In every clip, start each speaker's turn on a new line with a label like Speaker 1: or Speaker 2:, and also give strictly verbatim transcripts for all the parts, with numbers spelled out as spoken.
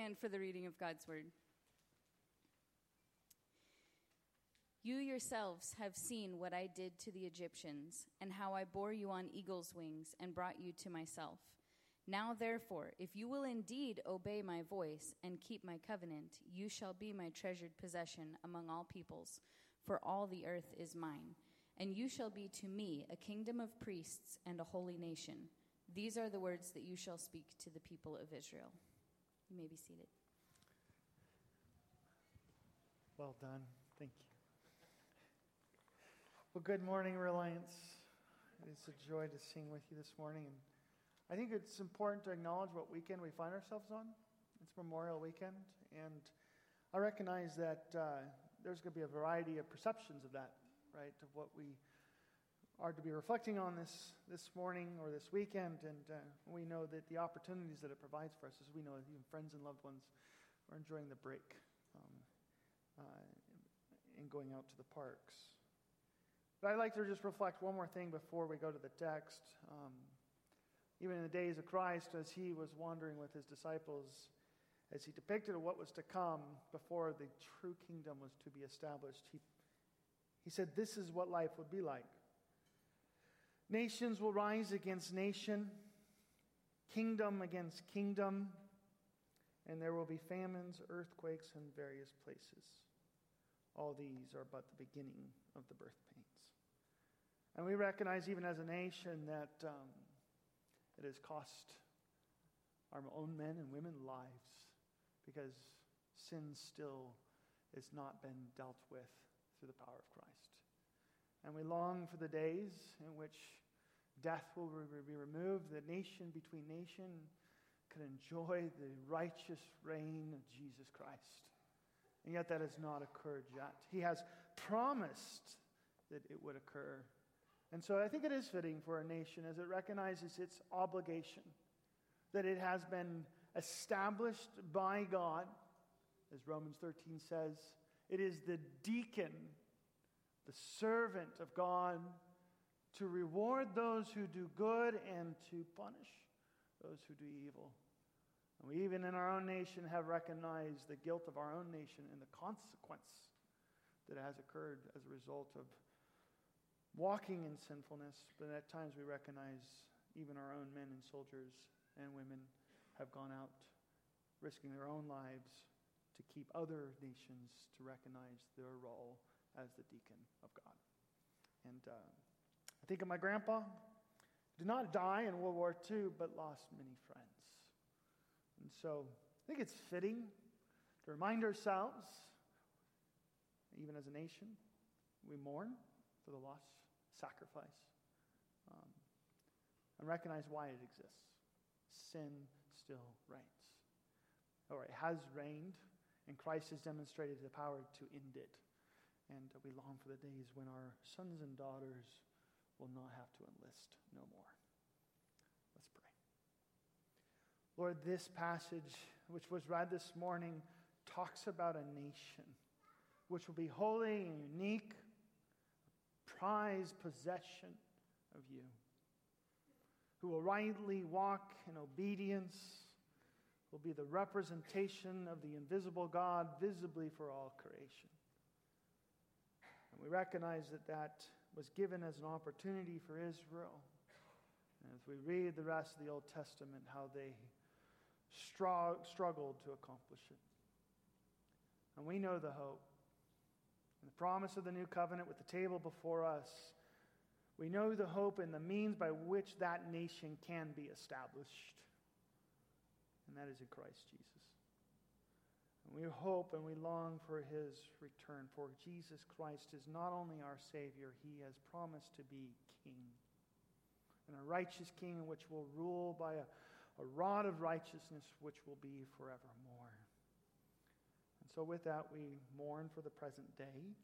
Speaker 1: stand for the reading of God's word. You yourselves have seen what I did to the Egyptians, and how I bore you on eagle's wings and brought you to myself. Now, therefore, if you will indeed obey my voice and keep my covenant, you shall be my treasured possession among all peoples, for all the earth is mine. And you shall be to me a kingdom of priests and a holy nation. These are the words that you shall speak to the people of Israel. You may be seated.
Speaker 2: Well done. Thank you. Well, good morning, Reliance. It's a joy to sing with you this morning. And I think it's important to acknowledge what weekend we find ourselves on. It's Memorial Weekend. And I recognize that uh, there's going to be a variety of perceptions of that, right, of what we are to be reflecting on this this morning or this weekend. And uh, we know that the opportunities that it provides for us, as we know, even friends and loved ones are enjoying the break um, uh, and going out to the parks. But I'd like to just reflect one more thing before we go to the text. Um, even in the days of Christ, as he was wandering with his disciples, as he depicted what was to come before the true kingdom was to be established, he, he said, this is what life would be like. Nations will rise against nation, kingdom against kingdom, and there will be famines, earthquakes in various places. All these are but the beginning of the birth pains. And we recognize even as a nation that um, it has cost our own men and women lives because sin still has not been dealt with through the power of Christ. And we long for the days in which death will be removed, that nation between nation can enjoy the righteous reign of Jesus Christ. And yet that has not occurred yet. He has promised that it would occur. And so I think it is fitting for a nation as it recognizes its obligation, that it has been established by God, as Romans thirteen says. It is the deacon, the servant of God, to reward those who do good and to punish those who do evil. And we even in our own nation have recognized the guilt of our own nation and the consequence that has occurred as a result of walking in sinfulness. But at times we recognize even our own men and soldiers and women have gone out risking their own lives to keep other nations to recognize their role as the deacon of God. And uh, I think of my grandpa, who did not die in World War Two, but lost many friends. And so I think it's fitting to remind ourselves, even as a nation, we mourn for the loss, sacrifice, um, and recognize why it exists. Sin still reigns. Or it has reigned, and Christ has demonstrated the power to end it. And we long for the days when our sons and daughters will not have to enlist no more. Let's pray. Lord, this passage, which was read this morning, talks about a nation which will be holy and unique, a prized possession of you, who will rightly walk in obedience, will be the representation of the invisible God visibly for all creation. And we recognize that that was given as an opportunity for Israel. And as we read the rest of the Old Testament, how they struggled to accomplish it. And we know the hope and the promise of the new covenant with the table before us. We know the hope and the means by which that nation can be established. And that is in Christ Jesus. And we hope and we long for his return. For Jesus Christ is not only our Savior, he has promised to be King. And a righteous King which will rule by a A rod of righteousness which will be forevermore. And so with that, we mourn for the present day,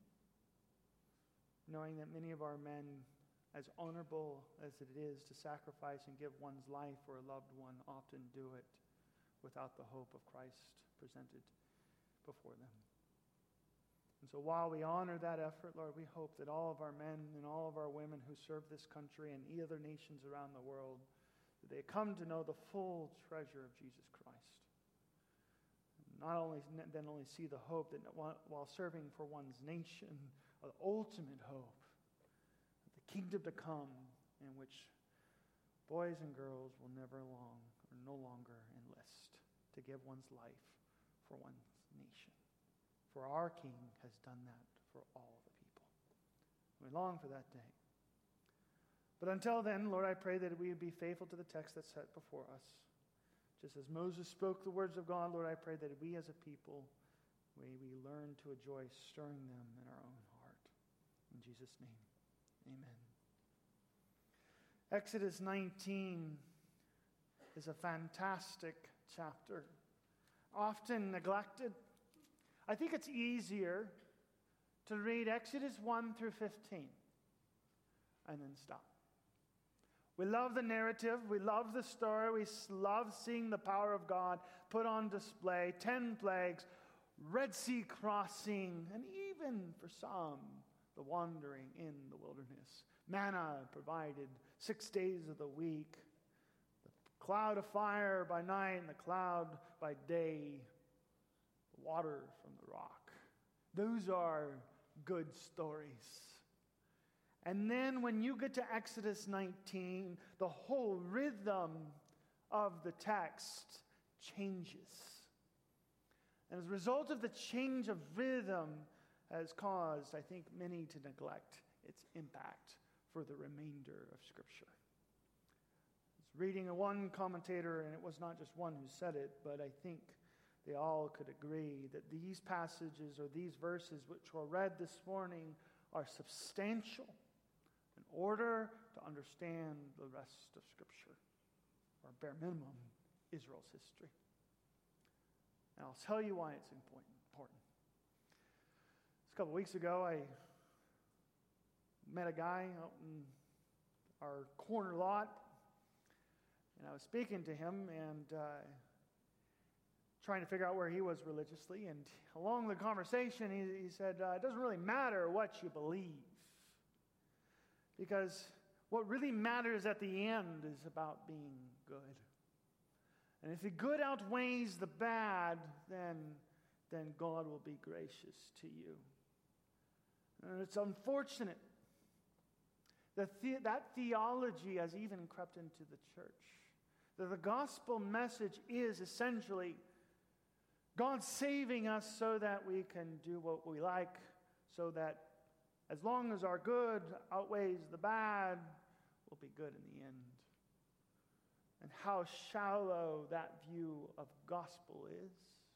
Speaker 2: knowing that many of our men, as honorable as it is to sacrifice and give one's life for a loved one, often do it without the hope of Christ presented before them. And so while we honor that effort, Lord, we hope that all of our men and all of our women who serve this country and other nations around the world, that they come to know the full treasure of Jesus Christ. not only then only see the hope that while serving for one's nation, or the ultimate hope, the kingdom to come, in which boys and girls will never long or no longer enlist to give one's life for one's nation. For our King has done that for all the people. We long for that day. But until then, Lord, I pray that we would be faithful to the text that's set before us. Just as Moses spoke the words of God, Lord, I pray that we as a people, may we learn to enjoy stirring them in our own heart. In Jesus' name, amen. Exodus nineteen is a fantastic chapter, often neglected. I think it's easier to read Exodus one through fifteen and then stop. We love the narrative. We love the story. We love seeing the power of God put on display. Ten plagues, Red Sea crossing, and even for some, the wandering in the wilderness. Manna provided six days of the week. The cloud of fire by night and the cloud by day. The water from the rock. Those are good stories. And then when you get to Exodus nineteen, the whole rhythm of the text changes. And as a result of the change of rhythm has caused, I think, many to neglect its impact for the remainder of Scripture. I was reading a one commentator, and it was not just one who said it, but I think they all could agree that these passages or these verses which were read this morning are substantial in order to understand the rest of Scripture, or bare minimum, Israel's history. And I'll tell you why it's important. important. Just a couple weeks ago, I met a guy out in our corner lot, and I was speaking to him and uh, trying to figure out where he was religiously. And along the conversation, he, he said, uh, it doesn't really matter what you believe, because what really matters at the end is about being good. And if the good outweighs the bad, then, then God will be gracious to you. And it's unfortunate that the, that theology has even crept into the church. That the gospel message is essentially God saving us so that we can do what we like, so that as long as our good outweighs the bad, we'll be good in the end. And how shallow that view of gospel is.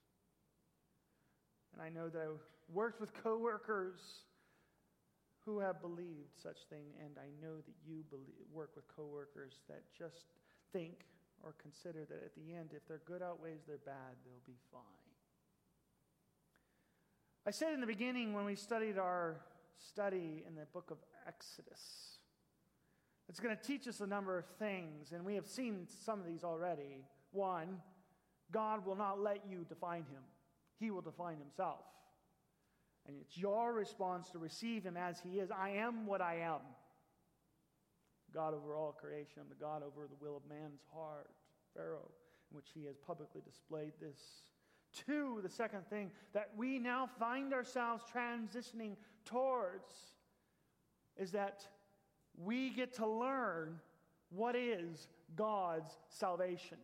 Speaker 2: And I know that I worked with coworkers who have believed such thing, and I know that you believe, work with coworkers that just think or consider that at the end, if their good outweighs their bad, they'll be fine. I said in the beginning when we studied our study in the book of Exodus, it's going to teach us a number of things, and we have seen some of these already. One, God will not let you define him. He will define himself. And it's your response to receive him as he is. I am what I am. God over all creation, the God over the will of man's heart, Pharaoh, in which he has publicly displayed this. Two, the second thing that we now find ourselves transitioning towards is that we get to learn what is God's salvation.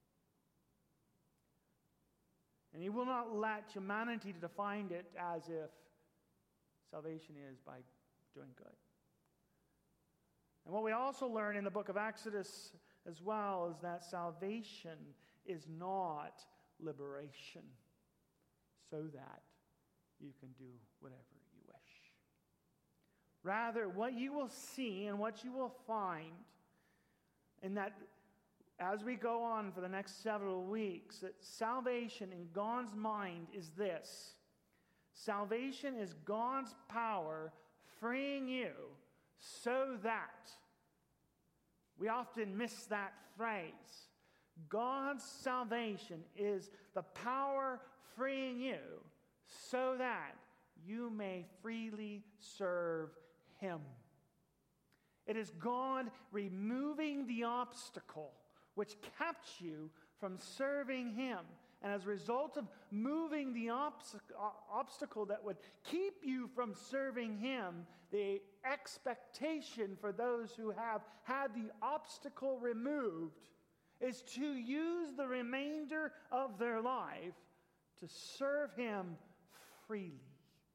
Speaker 2: And he will not let humanity to define it as if salvation is by doing good. And what we also learn in the book of Exodus as well is that salvation is not liberation, so that you can do whatever you wish. Rather, what you will see and what you will find in that as we go on for the next several weeks, that salvation in God's mind is this. Salvation is God's power freeing you so that, we often miss that phrase, God's salvation is the power freeing you so that you may freely serve him. It is God removing the obstacle which kept you from serving him And as a result of moving the obst- obstacle that would keep you from serving him, the expectation for those who have had the obstacle removed is to use the remainder of their life to serve him freely.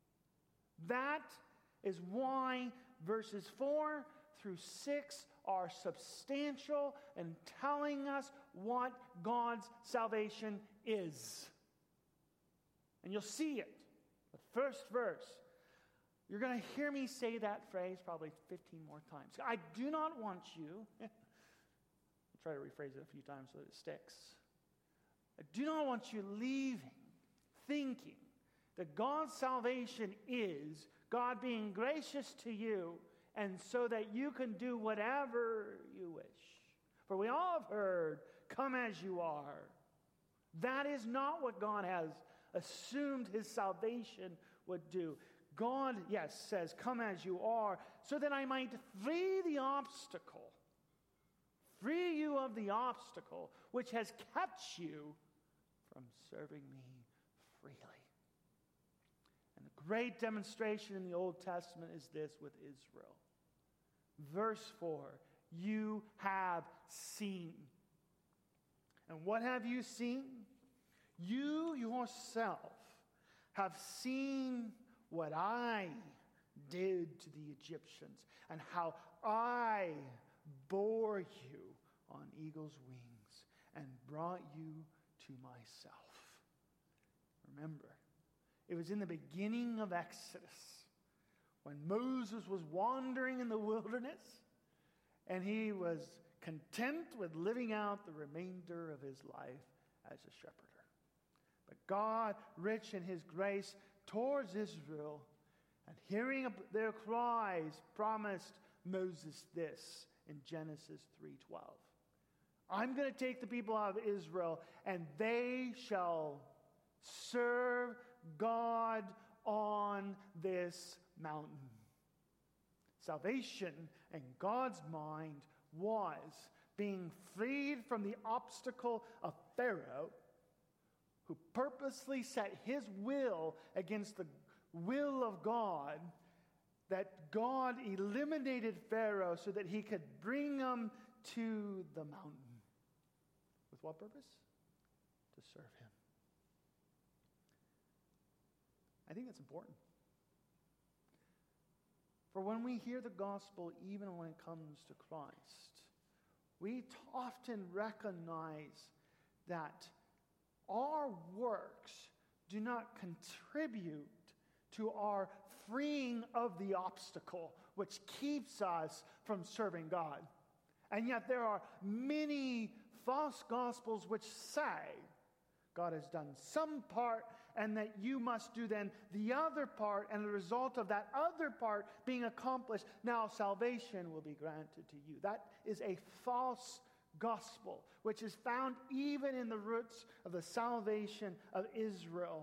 Speaker 2: That is why verses four through six are substantial in telling us what God's salvation is. And you'll see it. The first verse. You're going to hear me say that phrase probably fifteen more times. I do not want you, I'll try to rephrase it a few times so that it sticks. I do not want you leaving thinking that God's salvation is God being gracious to you and so that you can do whatever you wish. For we all have heard, come as you are. That is not what God has assumed his salvation would do. God, yes, says, come as you are, so that I might free the obstacle. Free you of the obstacle which has kept you from serving me freely. And the great demonstration in the Old Testament is this with Israel. Verse four, you have seen. And what have you seen? You yourself have seen what I did to the Egyptians and how I bore you on eagle's wings and brought you to myself. Remember, it was in the beginning of Exodus when Moses was wandering in the wilderness and he was content with living out the remainder of his life as a shepherd. But God, rich in his grace towards Israel, and hearing their cries, promised Moses this in Genesis three twelve. I'm going to take the people out of Israel, and they shall serve God on this mountain. Salvation, in God's mind, was being freed from the obstacle of Pharaoh, who purposely set his will against the will of God, that God eliminated Pharaoh so that he could bring them to the mountain. With what purpose? To serve him. I think that's important. For when we hear the gospel, even when it comes to Christ, we often recognize that our works do not contribute to our freeing of the obstacle which keeps us from serving God. And yet there are many false gospels which say God has done some part and that you must do then the other part, and the result of that other part being accomplished, now salvation will be granted to you. That is a false gospel, which is found even in the roots of the salvation of Israel.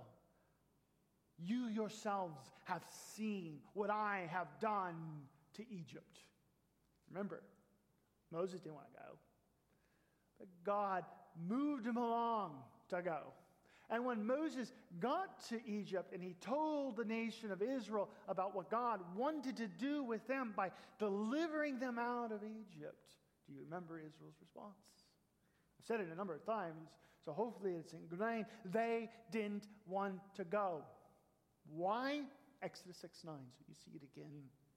Speaker 2: You yourselves have seen what I have done to Egypt. Remember, Moses didn't want to go, but God moved him along to go. And when Moses got to Egypt and he told the nation of Israel about what God wanted to do with them by delivering them out of Egypt, do you remember Israel's response? I've said it a number of times, so hopefully it's ingrained. They didn't want to go. Why? Exodus six nine, so you see it again.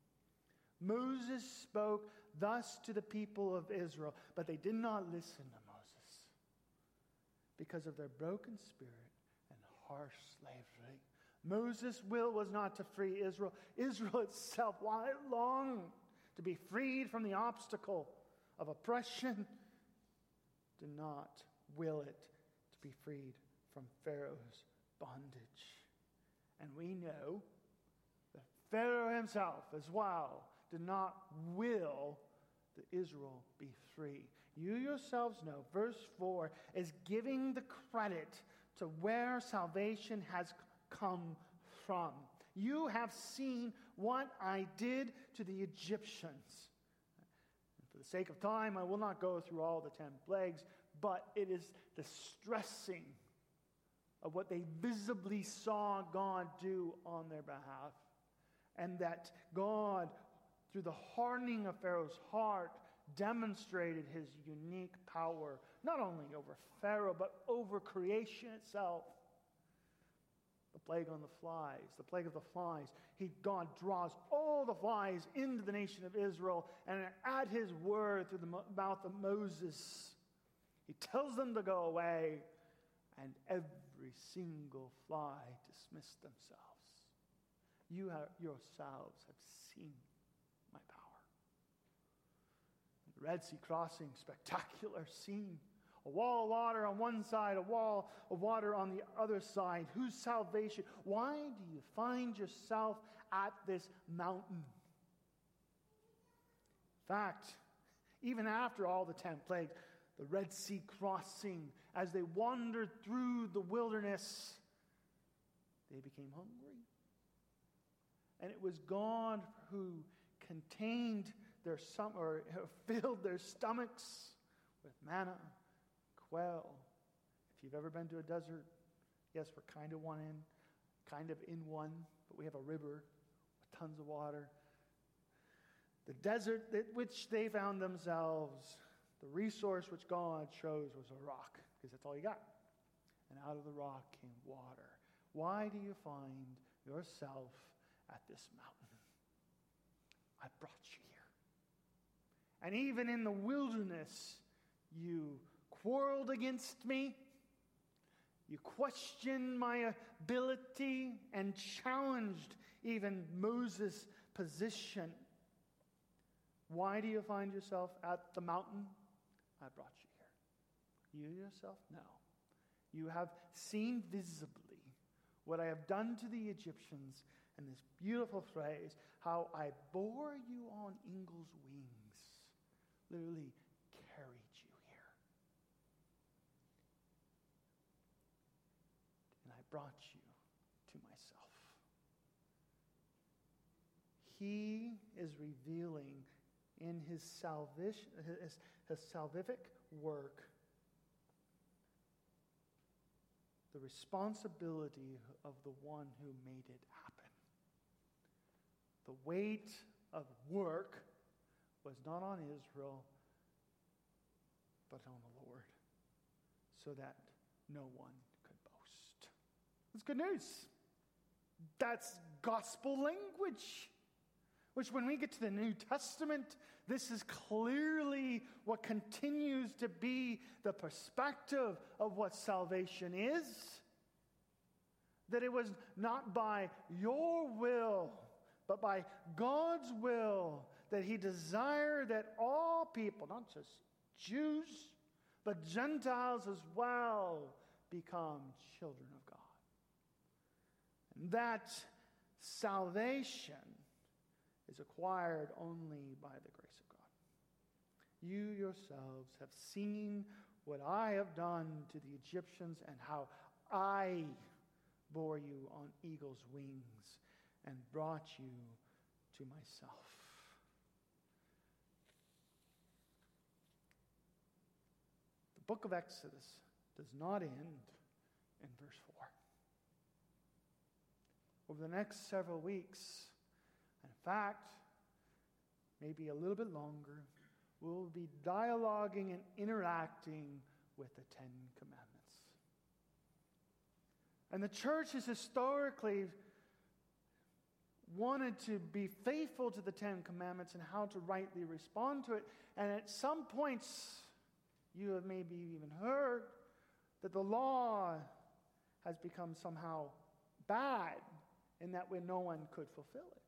Speaker 2: Moses spoke thus to the people of Israel, but they did not listen to Moses because of their broken spirit and harsh slavery. Moses' will was not to free Israel. Israel itself, while it longed to be freed from the obstacle of oppression, did not will it to be freed from Pharaoh's bondage. And we know that Pharaoh himself as well did not will that Israel be free. You yourselves know, verse four is giving the credit to where salvation has come from. You have seen what I did to the Egyptians. And for the sake of time, I will not go through all the ten plagues, but it is the stressing of what they visibly saw God do on their behalf. And that God, through the hardening of Pharaoh's heart, demonstrated his unique power, not only over Pharaoh, but over creation itself. The plague on the flies, the plague of the flies. He, God draws all the flies into the nation of Israel, and at his word through the mouth of Moses, he tells them to go away, and every single fly dismissed themselves. You have, yourselves have seen my power. The Red Sea crossing, spectacular scene. A wall of water on one side, a wall of water on the other side. Whose salvation? Why do you find yourself at this mountain? In fact, even after all the ten plagues, the Red Sea crossing, as they wandered through the wilderness, they became hungry. And it was God who contained their stom- or filled their stomachs with manna, quail. If you've ever been to a desert, yes, we're kind of one in, kind of in one, but we have a river with tons of water. The desert that which they found themselves, the resource which God chose was a rock, because that's all you got. And out of the rock came water. Why do you find yourself at this mountain? I brought you here. And even in the wilderness, you quarreled against me. You questioned my ability and challenged even Moses' position. Why do you find yourself at the mountain? I brought you here. You yourself? No. You have seen visibly what I have done to the Egyptians, and this beautiful phrase, how I bore you on eagle's wings, literally carried you here. And I brought you to myself. He is revealing in his salvation, his, his salvific work, the responsibility of the one who made it happen. The weight of work was not on Israel, but on the Lord, so that no one could boast. That's good news. That's gospel language, which when we get to the New Testament, this is clearly what continues to be the perspective of what salvation is. That it was not by your will, but by God's will, that he desired that all people, not just Jews, but Gentiles as well, become children of God. And that salvation is acquired only by the grace of God. You yourselves have seen what I have done to the Egyptians and how I bore you on eagle's wings and brought you to myself. The book of Exodus does not end in verse four. Over the next several weeks, in fact, maybe a little bit longer, we'll be dialoguing and interacting with the Ten Commandments. And the church has historically wanted to be faithful to the Ten Commandments and how to rightly respond to it. And at some points, you have maybe even heard that the law has become somehow bad in that way no one could fulfill it.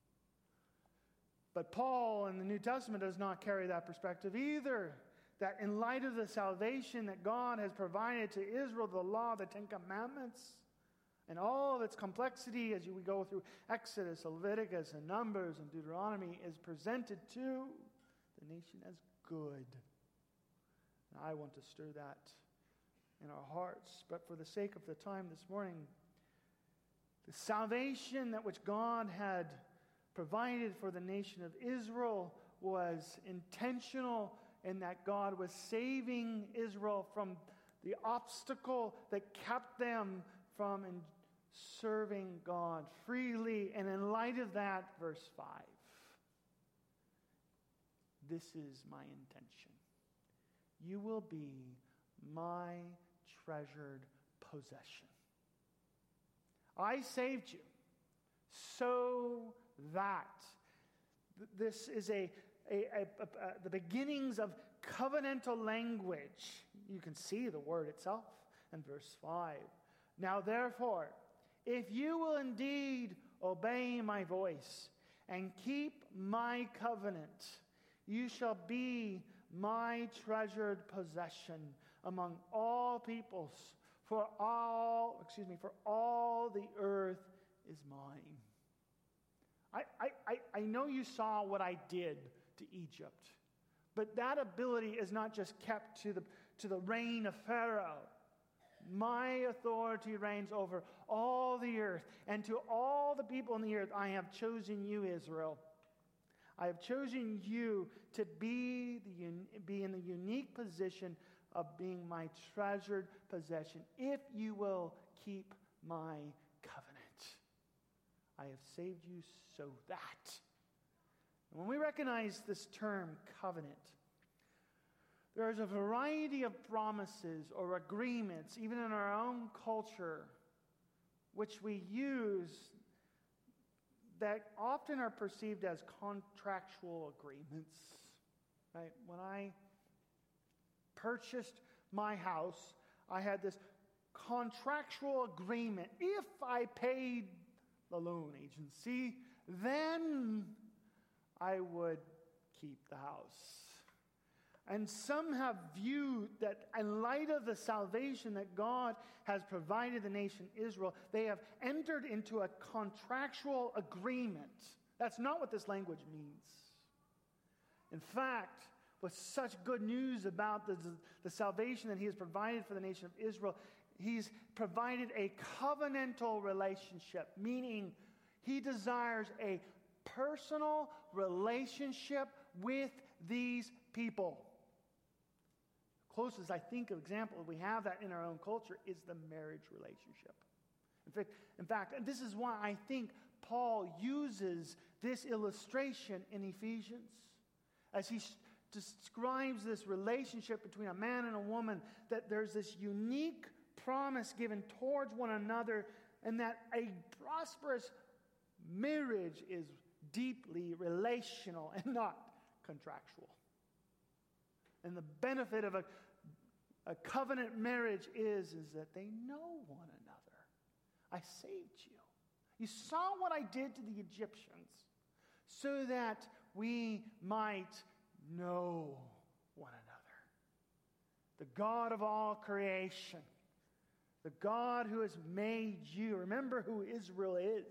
Speaker 2: But Paul in the New Testament does not carry that perspective either. That in light of the salvation that God has provided to Israel, the law, the Ten Commandments, and all of its complexity as we go through Exodus, Leviticus, and Numbers, and Deuteronomy, is presented to the nation as good. And I want to stir that in our hearts. But for the sake of the time this morning, the salvation that which God had provided for the nation of Israel was intentional in that God was saving Israel from the obstacle that kept them from serving God freely. And in light of that, verse five, this is my intention. You will be my treasured possession. I saved you so that this is a, a, a, a, a the beginnings of covenantal language. You can see the word itself in verse five. Now therefore, if you will indeed obey my voice and keep my covenant, you shall be my treasured possession among all peoples, for all, excuse me, for all the earth is mine. I, I, I, I know you saw what I did to Egypt, but that ability is not just kept to the, to the reign of Pharaoh. My authority reigns over all the earth, and to all the people on the earth I have chosen you, Israel. I have chosen you to be, the, be in the unique position of being my treasured possession, if you will keep my covenant. I have saved you so that. And when we recognize this term, covenant, there is a variety of promises or agreements, even in our own culture, which we use that often are perceived as contractual agreements. Right? When I purchased my house, I had this contractual agreement. If I paid the loan agency, then I would keep the house. And some have viewed that in light of the salvation that God has provided the nation Israel, they have entered into a contractual agreement. That's not what this language means. In fact, with such good news about the, the salvation that He has provided for the nation of Israel, He's provided a covenantal relationship, meaning He desires a personal relationship with these people. Closest I think of example we have that in our own culture is the marriage relationship. In fact, in fact, and this is why I think Paul uses this illustration in Ephesians as he describes this relationship between a man and a woman, that there's this unique promise given towards one another, and that a prosperous marriage is deeply relational and not contractual. And the benefit of a, a covenant marriage is, is that they know one another. I saved you. You saw what I did to the Egyptians so that we might know one another. The God of all creation, the God who has made you. Remember who Israel is.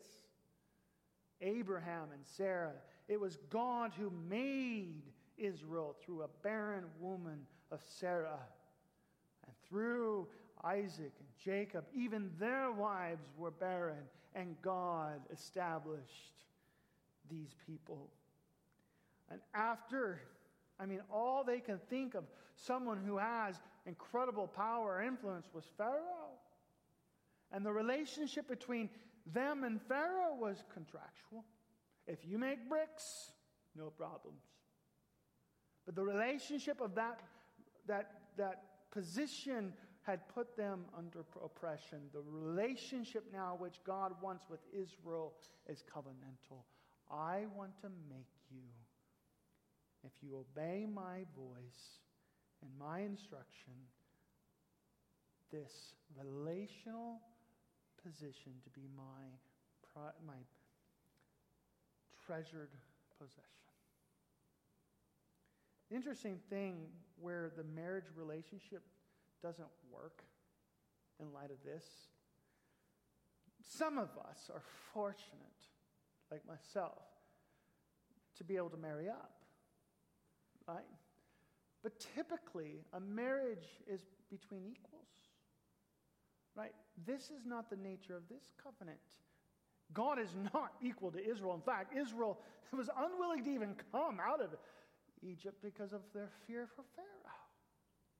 Speaker 2: Abraham and Sarah. It was God who made Israel through a barren woman of Sarah. And through Isaac and Jacob, even their wives were barren, and God established these people. And after, I mean, all they can think of someone who has incredible power or influence was Pharaoh. And the relationship between them and Pharaoh was contractual. If you make bricks, no problems. But the relationship of that, that, that position had put them under oppression. The relationship now which God wants with Israel is covenantal. I want to make you, if you obey my voice and my instruction, this relational position to be my, my treasured possession. The interesting thing where the marriage relationship doesn't work in light of this, some of us are fortunate, like myself, to be able to marry up, right? But typically, a marriage is between equals, right? This is not the nature of this covenant. God is not equal to Israel. In fact, Israel was unwilling to even come out of Egypt because of their fear for Pharaoh. But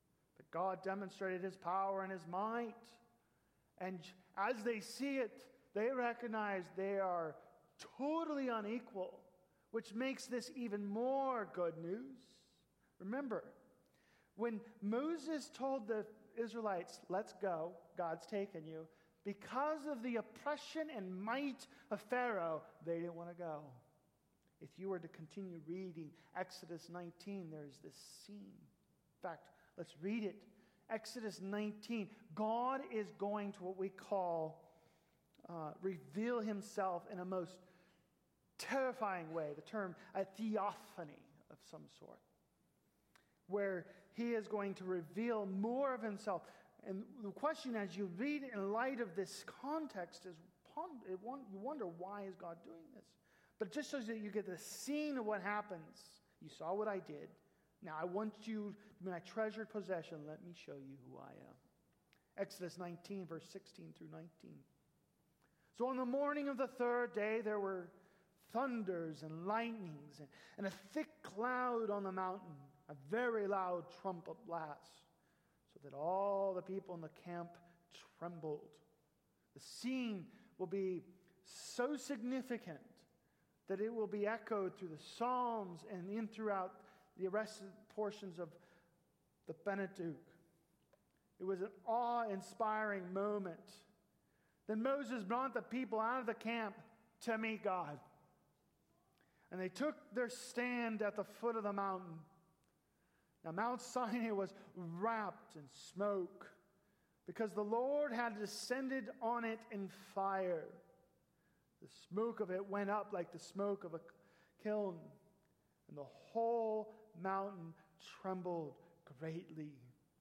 Speaker 2: God demonstrated his power and his might. And as they see it, they recognize they are totally unequal, which makes this even more good news. Remember, when Moses told the Israelites, let's go, God's taken you, because of the oppression and might of Pharaoh, they didn't want to go. If you were to continue reading Exodus nineteen, there's this scene. In fact, let's read it. Exodus nineteen, God is going to what we call uh, reveal himself in a most terrifying way. The term a theophany of some sort, where he is going to reveal more of himself. And the question as you read in light of this context is, you wonder, why is God doing this? But just so that you get the scene of what happens, you saw what I did. Now I want you to be my treasured possession. Let me show you who I am. Exodus nineteen, verse sixteen through nineteen. So on the morning of the third day, there were thunders and lightnings and, and a thick cloud on the mountain, a very loud trumpet blast, so that all the people in the camp trembled. The scene will be so significant that it will be echoed through the Psalms and in throughout the rest of the portions of the Pentateuch. It was an awe-inspiring moment. Then Moses brought the people out of the camp to meet God. And they took their stand at the foot of the mountain. Now Mount Sinai was wrapped in smoke because the Lord had descended on it in fire. The smoke of it went up like the smoke of a kiln, and the whole mountain trembled greatly.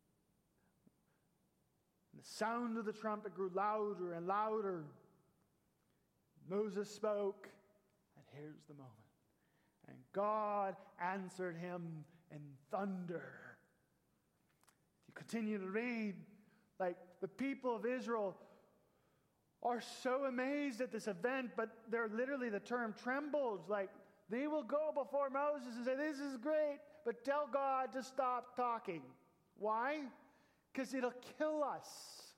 Speaker 2: And the sound of the trumpet grew louder and louder. Moses spoke, and here's the moment. And God answered him in thunder. If you continue to read, like the people of Israel are so amazed at this event, but they're literally, the term trembled, like they will go before Moses and say, this is great, but tell God to stop talking. Why? Because it'll kill us.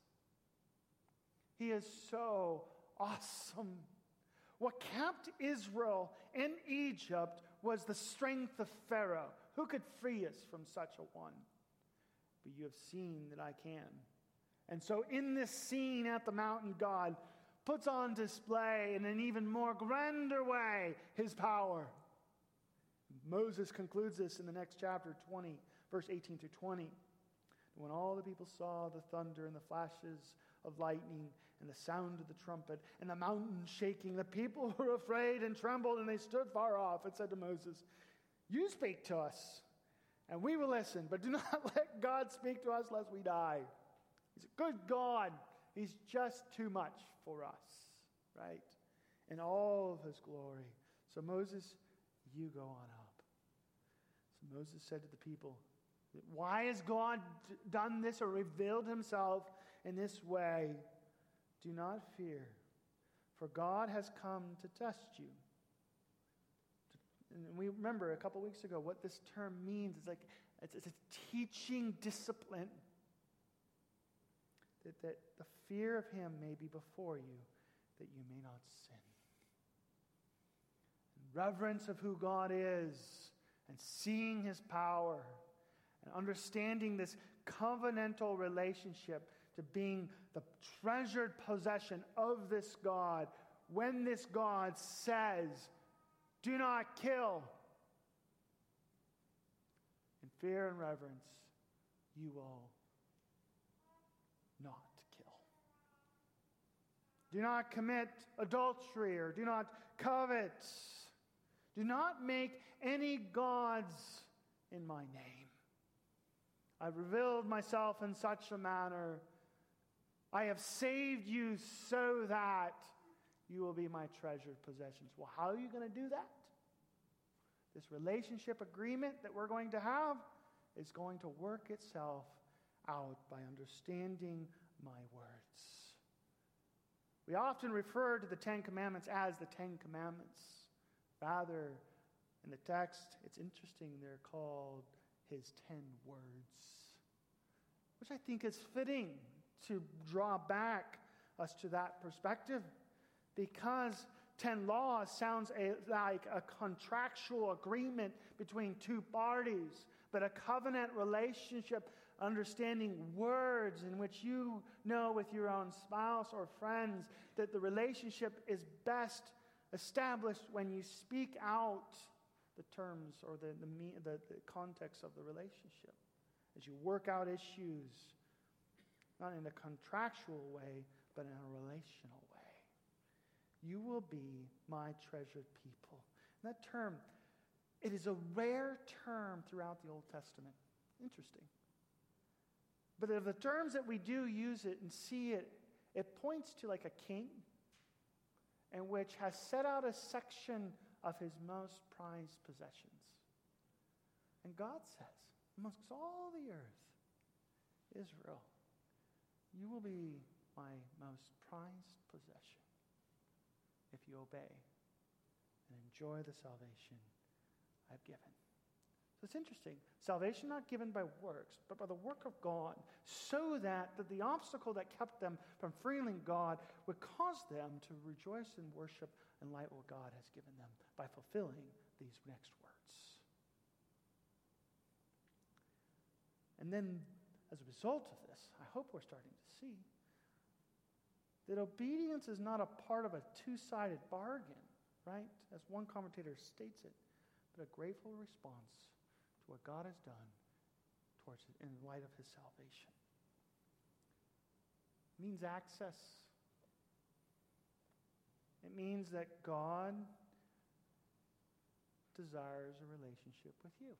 Speaker 2: He is so awesome. What kept Israel in Egypt was the strength of Pharaoh. Who could free us from such a one? But you have seen that I can. And so in this scene at the mountain, God puts on display in an even more grander way his power. Moses concludes this in the next chapter, twenty, verse eighteen through twenty. When all the people saw the thunder and the flashes of lightning and the sound of the trumpet and the mountain shaking, the people were afraid and trembled, and they stood far off and said to Moses, you speak to us, and we will listen, but do not let God speak to us lest we die. He's a good God. He's just too much for us, right? In all of his glory. So Moses, you go on up. So Moses said to the people, why has God done this or revealed himself in this way? Do not fear, for God has come to test you. And we remember a couple weeks ago what this term means. It's like it's, it's a teaching discipline. That, that the fear of him may be before you, that you may not sin. And reverence of who God is, and seeing his power, and understanding this covenantal relationship to being the treasured possession of this God, when this God says, do not kill. In fear and reverence, you will not kill. Do not commit adultery, or do not covet. Do not make any gods in my name. I've revealed myself in such a manner. I have saved you so that you will be my treasured possessions. Well, how are you going to do that? This relationship agreement that we're going to have is going to work itself out by understanding my words. We often refer to the Ten Commandments as the Ten Commandments. Rather, in the text, it's interesting, they're called his ten words. which I think is fitting to draw back us to that perspective, because ten laws sounds a, like a contractual agreement between two parties, but a covenant relationship, understanding words in which you know with your own spouse or friends that the relationship is best established when you speak out the terms or the, the, the, the context of the relationship. As you work out issues, not in a contractual way, but in a relational way. You will be my treasured people. And that term, it is a rare term throughout the Old Testament. Interesting. But of the terms that we do use it and see it, it points to like a king, and which has set out a section of his most prized possessions. And God says, amongst all the earth, Israel, you will be my most prized possession if you obey and enjoy the salvation I've given. So it's interesting. Salvation not given by works, but by the work of God, so that, that the obstacle that kept them from freeing God would cause them to rejoice and worship in light of what God has given them by fulfilling these next words. And then, as a result of this, I hope we're starting to see that obedience is not a part of a two-sided bargain, right? As one commentator states it, but a grateful response to what God has done towards it in light of his salvation. It means access. It means that God desires a relationship with you.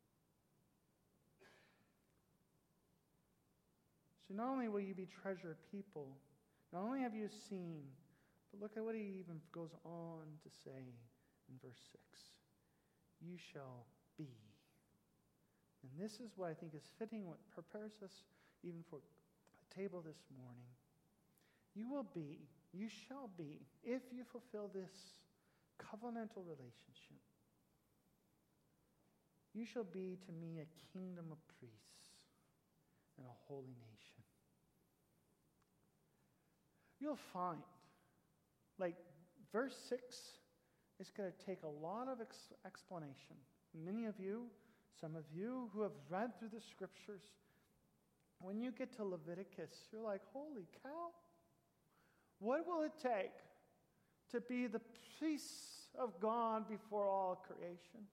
Speaker 2: So not only will you be treasured people, not only have you seen, but look at what he even goes on to say in verse six. You shall be. And this is what I think is fitting, what prepares us even for the table this morning. You will be, you shall be, if you fulfill this covenantal relationship, you shall be to me a kingdom of priests and a holy nation. You'll find, like verse six is going to take a lot of ex- explanation. Many of you, some of you who have read through the scriptures, when you get to Leviticus, you're like, holy cow, what will it take to be the priests of God before all creation?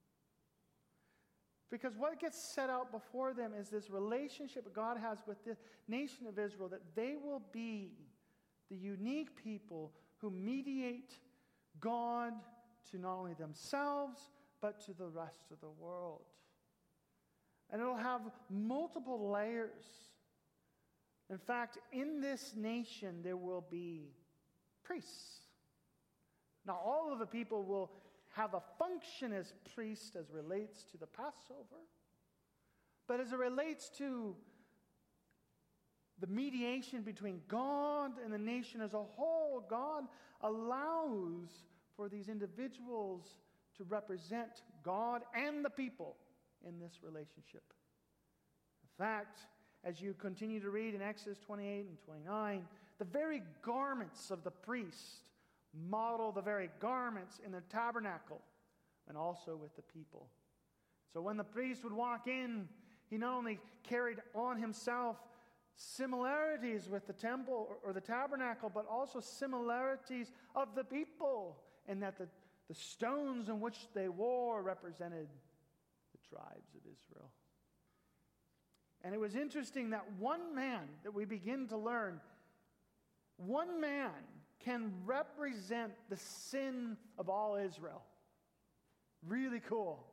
Speaker 2: Because what gets set out before them is this relationship God has with the nation of Israel, that they will be the unique people who mediate God to not only themselves, but to the rest of the world. And it'll have multiple layers. In fact, in this nation, there will be priests. Now, all of the people will have a function as priests as relates to the Passover. But as it relates to the mediation between God and the nation as a whole, God allows for these individuals to represent God and the people in this relationship. In fact, as you continue to read in Exodus twenty-eight and twenty-nine, the very garments of the priest model the very garments in the tabernacle and also with the people. So when the priest would walk in, he not only carried on himself similarities with the temple or the tabernacle, but also similarities of the people, and that the, the stones in which they wore represented the tribes of Israel. And it was interesting that one man, that we begin to learn, one man can represent the sin of all Israel. Really cool.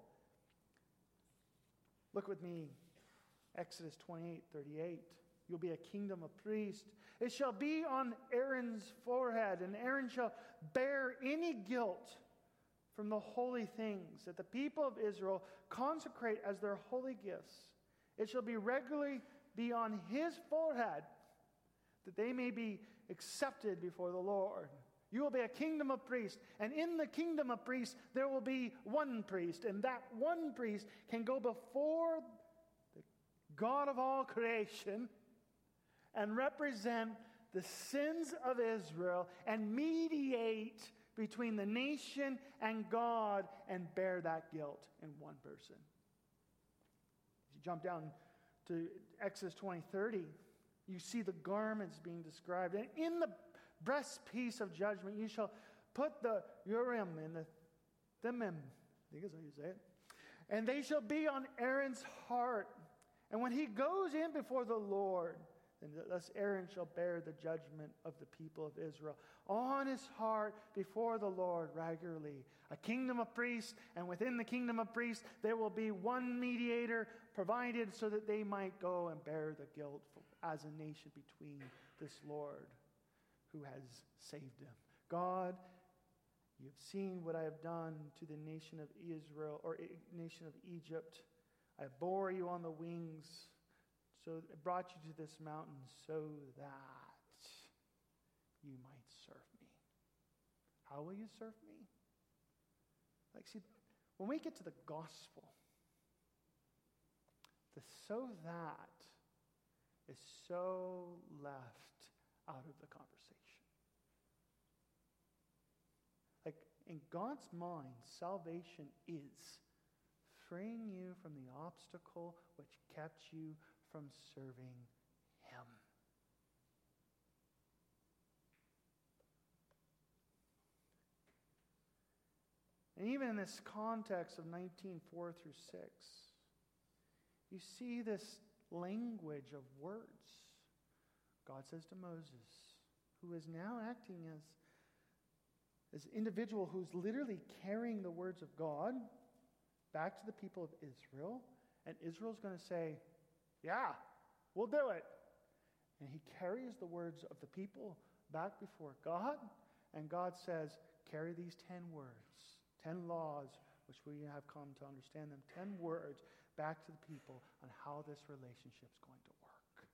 Speaker 2: Look with me, Exodus twenty-eight thirty-eight. You'll be a kingdom of priests. It shall be on Aaron's forehead, and Aaron shall bear any guilt from the holy things that the people of Israel consecrate as their holy gifts. It shall be regularly be on his forehead, that they may be accepted before the Lord. You will be a kingdom of priests, and in the kingdom of priests there will be one priest, and that one priest can go before the God of all creation, and represent the sins of Israel and mediate between the nation and God and bear that guilt in one person. If you jump down to Exodus twenty thirty, you see the garments being described. And in the breastpiece of judgment, you shall put the Urim and the Thummim, I think is how you say it, and they shall be on Aaron's heart. And when he goes in before the Lord, then thus Aaron shall bear the judgment of the people of Israel on his heart before the Lord regularly. A kingdom of priests, and within the kingdom of priests there will be one mediator provided so that they might go and bear the guilt for, as a nation between this Lord who has saved them. God, you have seen what I have done to the nation of Israel, or nation of Egypt. I bore you on the wings, so it brought you to this mountain so that you might serve me. How will you serve me? Like, see, when we get to the gospel, the so that is so left out of the conversation. Like, in God's mind, salvation is freeing you from the obstacle which kept you from serving Him. And even in this context of nineteen four through six, you see this language of words. God says to Moses, who is now acting as as individual who's literally carrying the words of God back to the people of Israel, and Israel's going to say, yeah, we'll do it. And he carries the words of the people back before God, and God says, carry these ten words, ten laws, which we have come to understand them, ten words back to the people on how this relationship is going to work.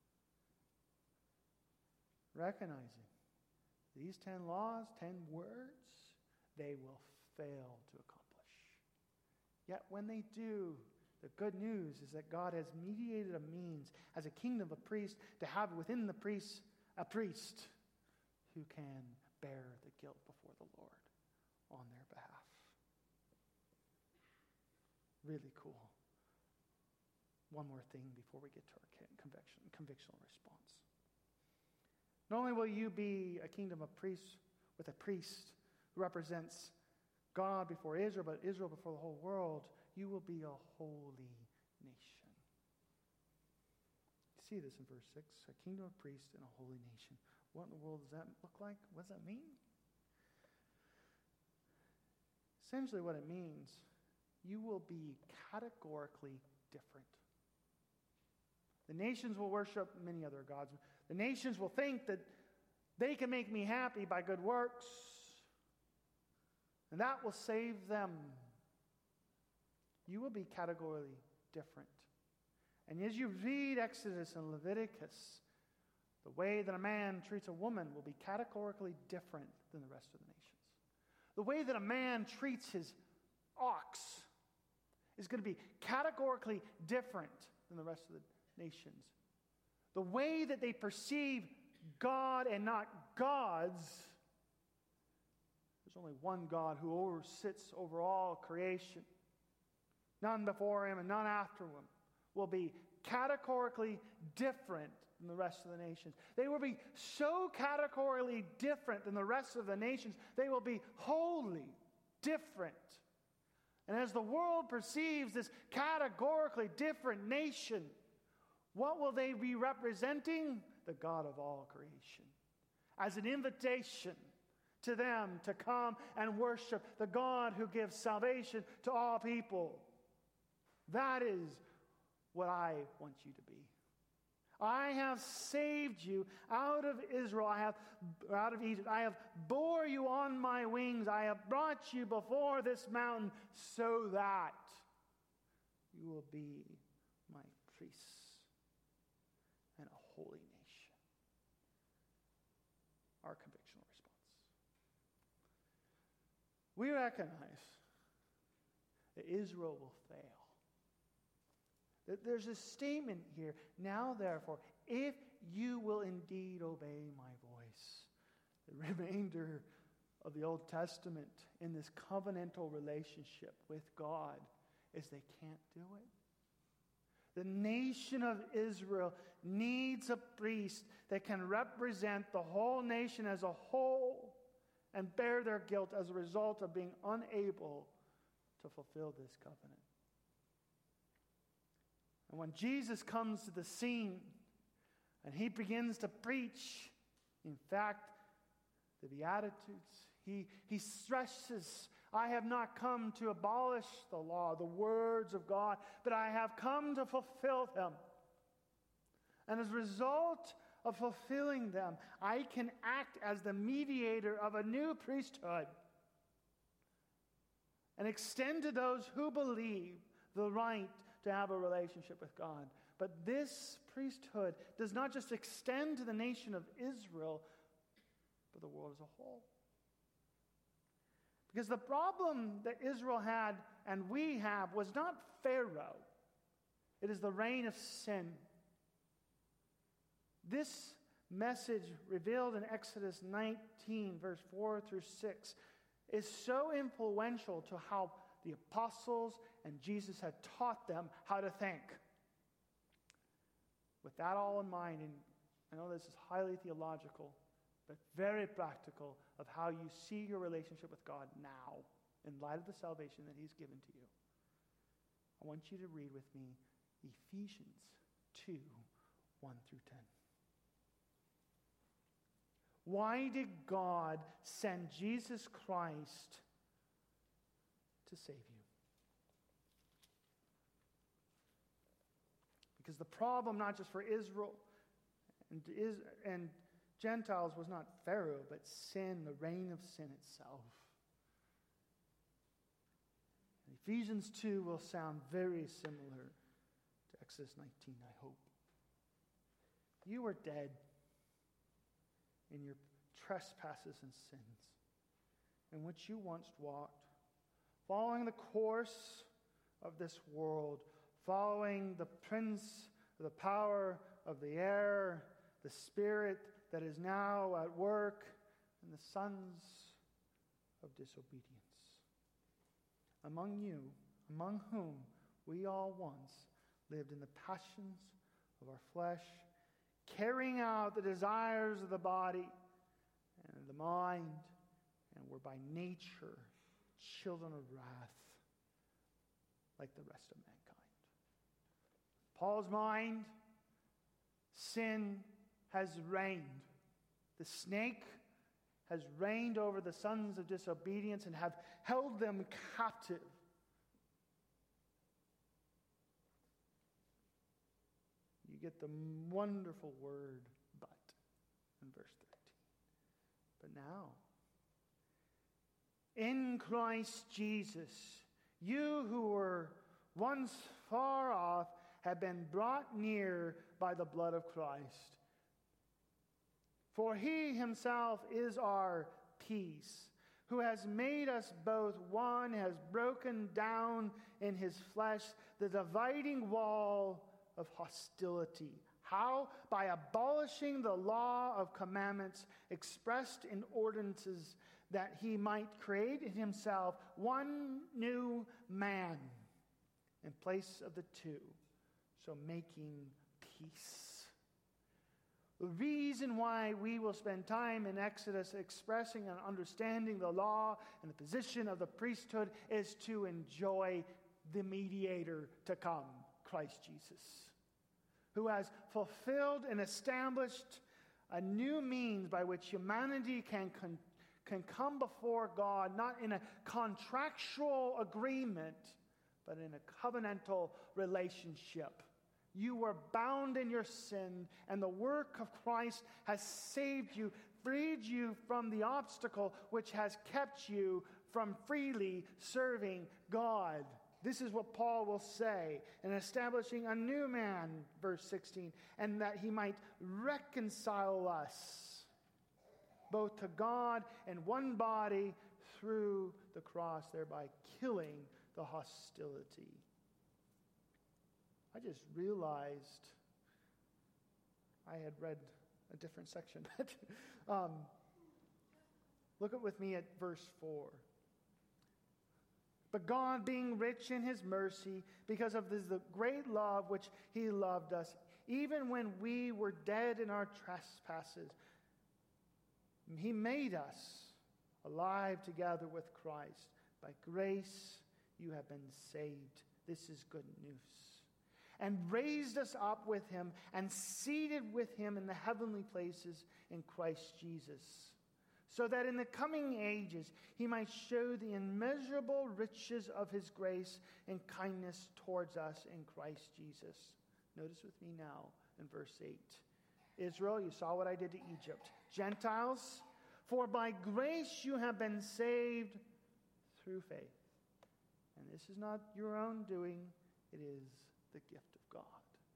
Speaker 2: Recognizing these ten laws, ten words, they will fail to accomplish. Yet when they do, the good news is that God has mediated a means as a kingdom of priests to have within the priests a priest who can bear the guilt before the Lord on their behalf. Really cool. One more thing before we get to our conviction, convictional response. Not only will you be a kingdom of priests with a priest who represents God before Israel, but Israel before the whole world, you will be a holy nation. You see this in verse six, a kingdom of priests and a holy nation. What in the world does that look like? What does that mean? Essentially what it means, you will be categorically different. The nations will worship many other gods. The nations will think that they can make me happy by good works, and that will save them. You will be categorically different. And as you read Exodus and Leviticus, the way that a man treats a woman will be categorically different than the rest of the nations. The way that a man treats his ox is going to be categorically different than the rest of the nations. The way that they perceive God and not gods, there's only one God who over sits over all creation. None before him and none after him, will be categorically different than the rest of the nations. They will be so categorically different than the rest of the nations, they will be wholly different. And as the world perceives this categorically different nation, what will they be representing? The God of all creation. As an invitation to them to come and worship the God who gives salvation to all people. That is what I want you to be. I have saved you out of Israel, I have out of Egypt. I have bore you on my wings. I have brought you before this mountain so that you will be my priests and a holy nation. Our convictional response. We recognize that Israel will fail. There's a statement here. Now, therefore, if you will indeed obey my voice. The remainder of the Old Testament in this covenantal relationship with God is they can't do it. The nation of Israel needs a priest that can represent the whole nation as a whole and bear their guilt as a result of being unable to fulfill this covenant. And when Jesus comes to the scene and he begins to preach, in fact, the Beatitudes, he, he stresses, I have not come to abolish the law, the words of God, but I have come to fulfill them. And as a result of fulfilling them, I can act as the mediator of a new priesthood and extend to those who believe the right to have a relationship with God. But this priesthood does not just extend to the nation of Israel, but the world as a whole. Because the problem that Israel had and we have was not Pharaoh. It is the reign of sin. This message revealed in Exodus nineteen, verse four through six, is so influential to how the apostles and Jesus had taught them how to think. With that all in mind, and I know this is highly theological, but very practical of how you see your relationship with God now in light of the salvation that he's given to you. I want you to read with me Ephesians two, one through ten. Why did God send Jesus Christ to save you? Because the problem, not just for Israel and, and Gentiles, was not Pharaoh, but sin, the reign of sin itself. And Ephesians two will sound very similar to Exodus nineteen, I hope. You were dead in your trespasses and sins, in which you once walked, following the course of this world, following the prince of the power of the air, the spirit that is now at work, and the sons of disobedience. Among you, among whom we all once lived in the passions of our flesh, carrying out the desires of the body and the mind, and were by nature children of wrath, like the rest of mankind. Paul's mind, sin has reigned. The snake has reigned over the sons of disobedience and have held them captive. You get the wonderful word, but, in verse thirteen. But now, in Christ Jesus, you who were once far off have been brought near by the blood of Christ. For he himself is our peace, who has made us both one, has broken down in his flesh the dividing wall of hostility. How? By abolishing the law of commandments expressed in ordinances, that he might create in himself one new man in place of the two, so making peace. The reason why we will spend time in Exodus expressing and understanding the law and the position of the priesthood is to enjoy the mediator to come, Christ Jesus, who has fulfilled and established a new means by which humanity can, con- can come before God, not in a contractual agreement, but in a covenantal relationship. You were bound in your sin, and the work of Christ has saved you, freed you from the obstacle which has kept you from freely serving God. This is what Paul will say in establishing a new man, verse sixteen, and that he might reconcile us both to God in one body through the cross, thereby killing the hostility. I just realized I had read a different section. um, look at with me at verse four. But God, being rich in his mercy, because of this, the great love which he loved us, even when we were dead in our trespasses, he made us alive together with Christ. By grace you have been saved. This is good news. And raised us up with him and seated with him in the heavenly places in Christ Jesus, so that in the coming ages he might show the immeasurable riches of his grace and kindness towards us in Christ Jesus. Notice with me now in verse eight. Israel, you saw what I did to Egypt. Gentiles, for by grace you have been saved through faith. And this is not your own doing, it is the gift of God.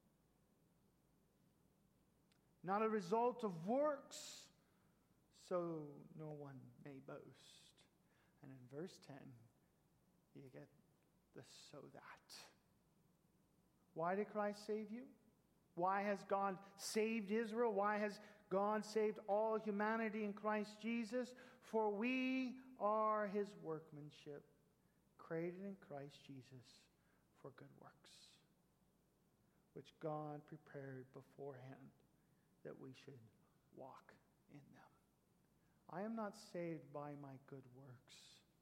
Speaker 2: Not a result of works, so no one may boast. And in verse ten, you get the so that. Why did Christ save you? Why has God saved Israel? Why has God saved all humanity in Christ Jesus? For we are his workmanship, created in Christ Jesus for good works, which God prepared beforehand that we should walk in them. I am not saved by my good works.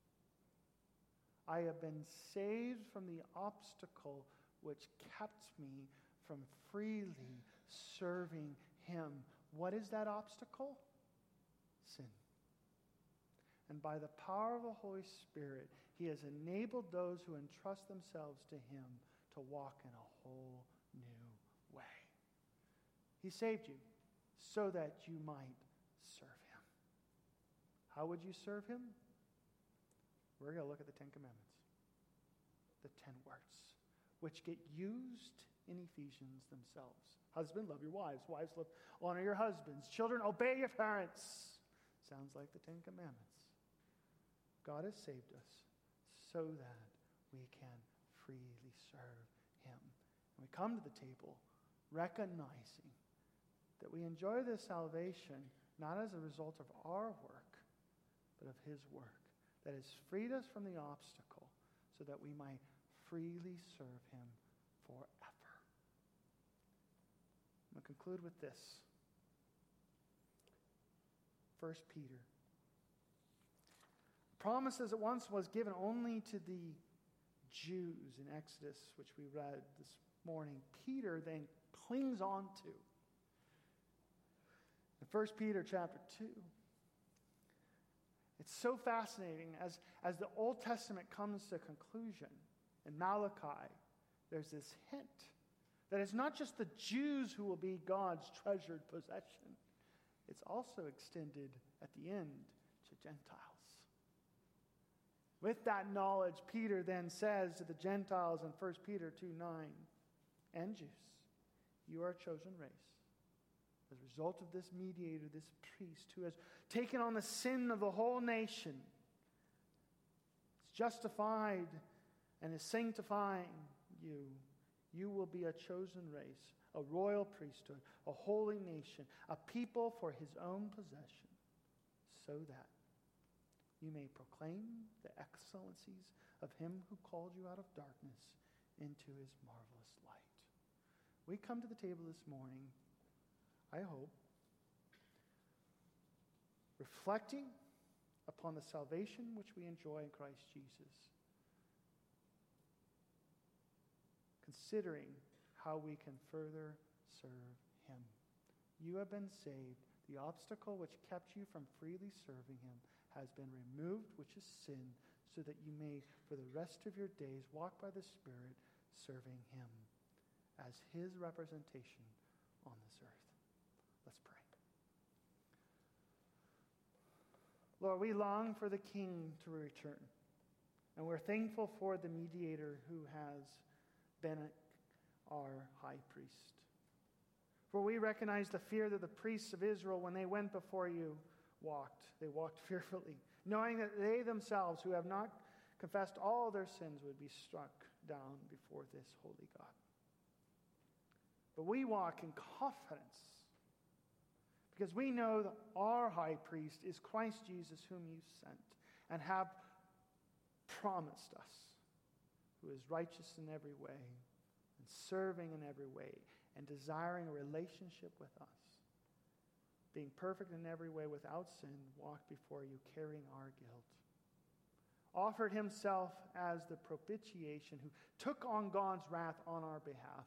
Speaker 2: I have been saved from the obstacle which kept me from freely serving him. What is that obstacle? Sin. And by the power of the Holy Spirit, he has enabled those who entrust themselves to him to walk in a whole new way. He saved you so that you might serve him. How would you serve him? We're going to look at the Ten Commandments, the ten words, which get used in Ephesians themselves. Husband, love your wives. Wives, love, honor your husbands. Children, obey your parents. Sounds like the Ten Commandments. God has saved us so that we can freely serve him. And we come to the table recognizing that we enjoy this salvation not as a result of our work, but of his work that has freed us from the obstacle so that we might freely serve him forever. I'm going to conclude with this. First Peter. Promise as it once was given only to the Jews in Exodus, which we read this morning, Peter then clings on to. In First Peter chapter two, it's so fascinating as, as the Old Testament comes to conclusion. In Malachi, there's this hint that it's not just the Jews who will be God's treasured possession. It's also extended at the end to Gentiles. With that knowledge, Peter then says to the Gentiles in First Peter two nine, and Jews, you are a chosen race. As a result of this mediator, this priest who has taken on the sin of the whole nation, is justified and is sanctifying you. You will be a chosen race, a royal priesthood, a holy nation, a people for his own possession, so that you may proclaim the excellencies of him who called you out of darkness into his marvelous light. We come to the table this morning, I hope, reflecting upon the salvation which we enjoy in Christ Jesus, considering how we can further serve him. You have been saved. The obstacle which kept you from freely serving him has been removed, which is sin, so that you may, for the rest of your days, walk by the Spirit, serving him as his representation on this earth. Let's pray. Lord, we long for the King to return, and we're thankful for the mediator who has been our high priest. For we recognize the fear that the priests of Israel, when they went before you, walked. They walked fearfully, knowing that they themselves, who have not confessed all their sins, would be struck down before this holy God. But we walk in confidence because we know that our high priest is Christ Jesus, whom you sent and have promised us, who is righteous in every way and serving in every way and desiring a relationship with us, being perfect in every way without sin, walked before you carrying our guilt, offered himself as the propitiation, who took on God's wrath on our behalf,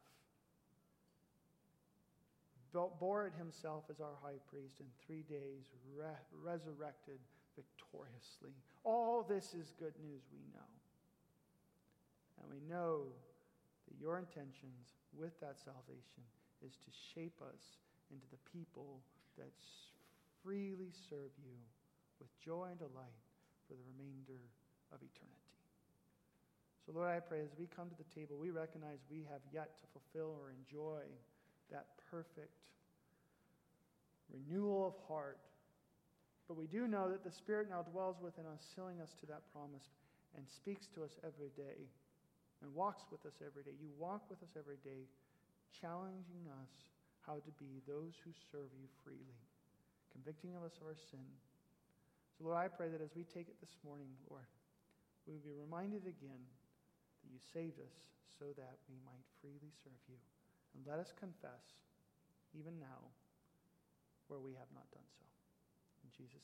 Speaker 2: bore it himself as our high priest, in three days re- resurrected victoriously. All this is good news, we know. And we know that your intentions with that salvation is to shape us into the people that freely serve you with joy and delight for the remainder of eternity. So Lord, I pray as we come to the table, we recognize we have yet to fulfill or enjoy that perfect renewal of heart. But we do know that the Spirit now dwells within us, sealing us to that promise and speaks to us every day and walks with us every day. You walk with us every day, challenging us how to be those who serve you freely, convicting us of our sin. So Lord, I pray that as we take it this morning, Lord, we will be reminded again that you saved us so that we might freely serve you. And let us confess, even now, where we have not done so. In Jesus'